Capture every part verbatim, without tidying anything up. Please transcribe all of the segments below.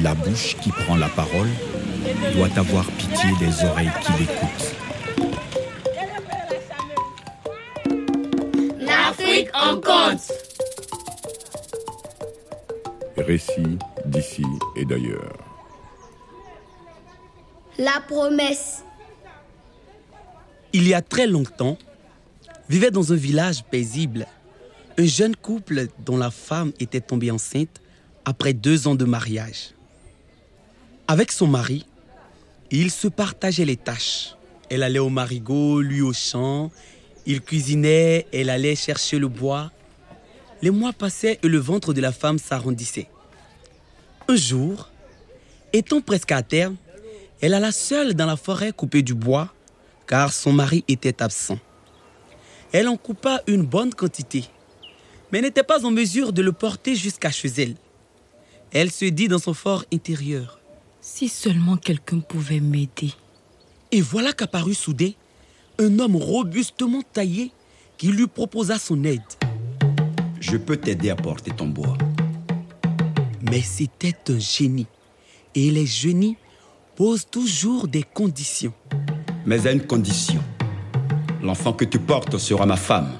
La bouche qui prend la parole doit avoir pitié des oreilles qui l'écoutent. L'Afrique en conte. Récits d'ici et d'ailleurs. La promesse. Il y a très longtemps, vivait dans un village paisible un jeune couple dont la femme était tombée enceinte après deux ans de mariage. Avec son mari, ils se partageaient les tâches. Elle allait au marigot, lui au champ. Il cuisinait, elle allait chercher le bois. Les mois passaient et le ventre de la femme s'arrondissait. Un jour, étant presque à terme, elle alla seule dans la forêt couper du bois, car son mari était absent. Elle en coupa une bonne quantité, mais n'était pas en mesure de le porter jusqu'à chez elle. Elle se dit dans son fort intérieur: si seulement quelqu'un pouvait m'aider. Et voilà qu'apparut soudain un homme robustement taillé qui lui proposa son aide. Je peux t'aider à porter ton bois. Mais c'était un génie. Et les génies posent toujours des conditions. Mais à une condition. L'enfant que tu portes sera ma femme.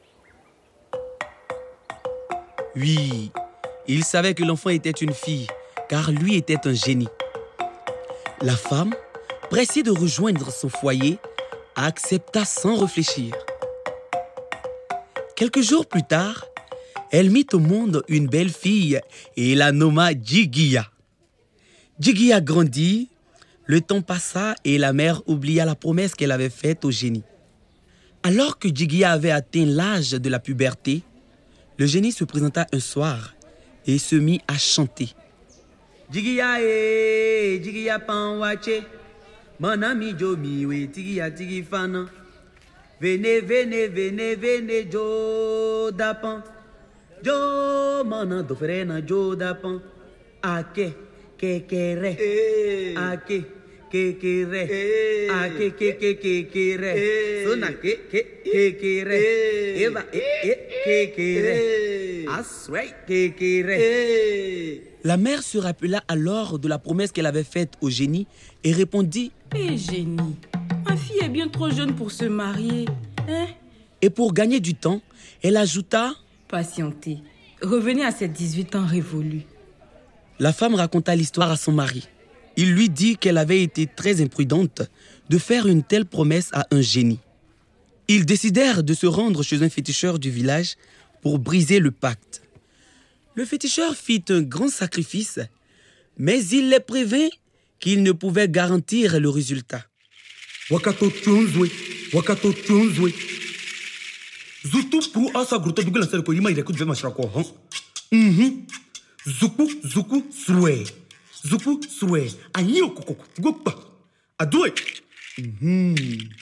Oui, il savait que l'enfant était une fille, car lui était un génie. La femme, pressée de rejoindre son foyer, accepta sans réfléchir. Quelques jours plus tard, elle mit au monde une belle fille et la nomma Djigia. Djigia grandit, le temps passa et la mère oublia la promesse qu'elle avait faite au génie. Alors que Djigia avait atteint l'âge de la puberté, le génie se présenta un soir et se mit à chanter. Djigia e, Djigia panwache, mon ami jo miwe, Djigia Djigi fana. Venez, venez, venez, venez, jo dapan. Jo mana do frena jo dapan. Ake, ke ke re. Ake, ke ke re. Ake, ke ke ke ke re. Sona ke ke ke ke re. Eva e e ke ke re. Asway ke ke re. La mère se rappela alors de la promesse qu'elle avait faite au génie et répondit: hé génie, ma fille est bien trop jeune pour se marier. Hein? Et pour gagner du temps, elle ajouta: patientez, revenez à ses dix-huit ans révolus. La femme raconta l'histoire à son mari. Il lui dit qu'elle avait été très imprudente de faire une telle promesse à un génie. Ils décidèrent de se rendre chez un féticheur du village pour briser le pacte. Le féticheur fit un grand sacrifice, mais il les prévint qu'il ne pouvait garantir le résultat. Wakato Tchonzwe, Wakato Tchonzwe. Zutu pour asa gruta dugal sa ko yima ilekut vema shrako han. Mhm. Zuku zuku swe. Zuku swe. Anyo kokoko gokpa. Adoue. Mhm.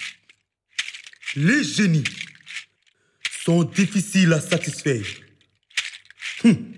Les génies sont difficiles à satisfaire. Hum.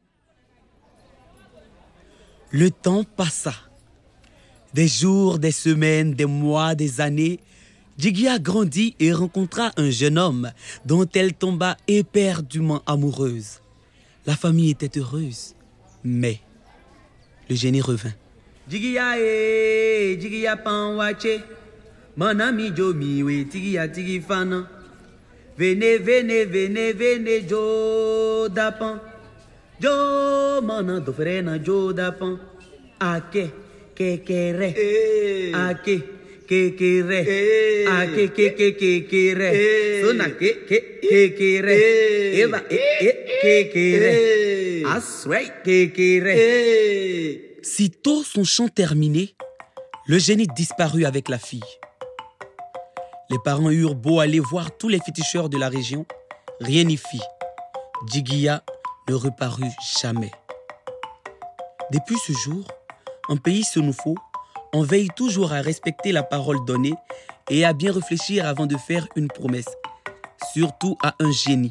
Le temps passa. Des jours, des semaines, des mois, des années, Djigia grandit et rencontra un jeune homme dont elle tomba éperdument amoureuse. La famille était heureuse, mais le génie revint. Djigia e, Djigia panwache, mon ami jo miwe, Djigia Djigi fana. Venez, venez, venez, venez, jo dapan. Jo mana do frena jo dapan. Ake, ke ke re. Ake, ke ke re. Ake, ke ke ke ke re. Sona ke ke ke ke re. Eva e e ke ke re. Asway ke ke re. Sitôt son chant terminé, le génie disparut avec la fille. Les parents eurent beau aller voir tous les féticheurs de la région, rien n'y fit. Djigia ne reparut jamais. Depuis ce jour, en pays Senufo, on veille toujours à respecter la parole donnée et à bien réfléchir avant de faire une promesse, surtout à un génie.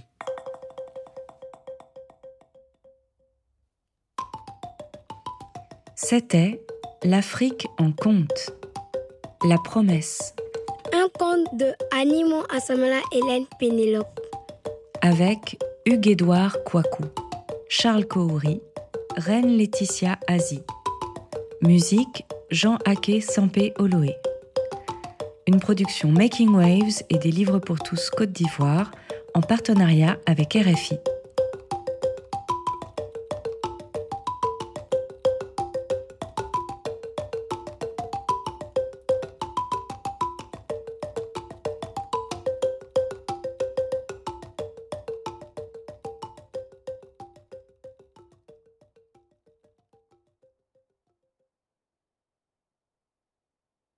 C'était L'Afrique en conte. La promesse. Un conte de Animon Asamala Hélène Pénélope. Avec Hugues-Édouard Kouakou, Charles Kohouri, Reine Laetitia Azi, Musique Jean Aké Sampé Oloé. Une production Making Waves et des Livres pour tous Côte d'Ivoire en partenariat avec R F I.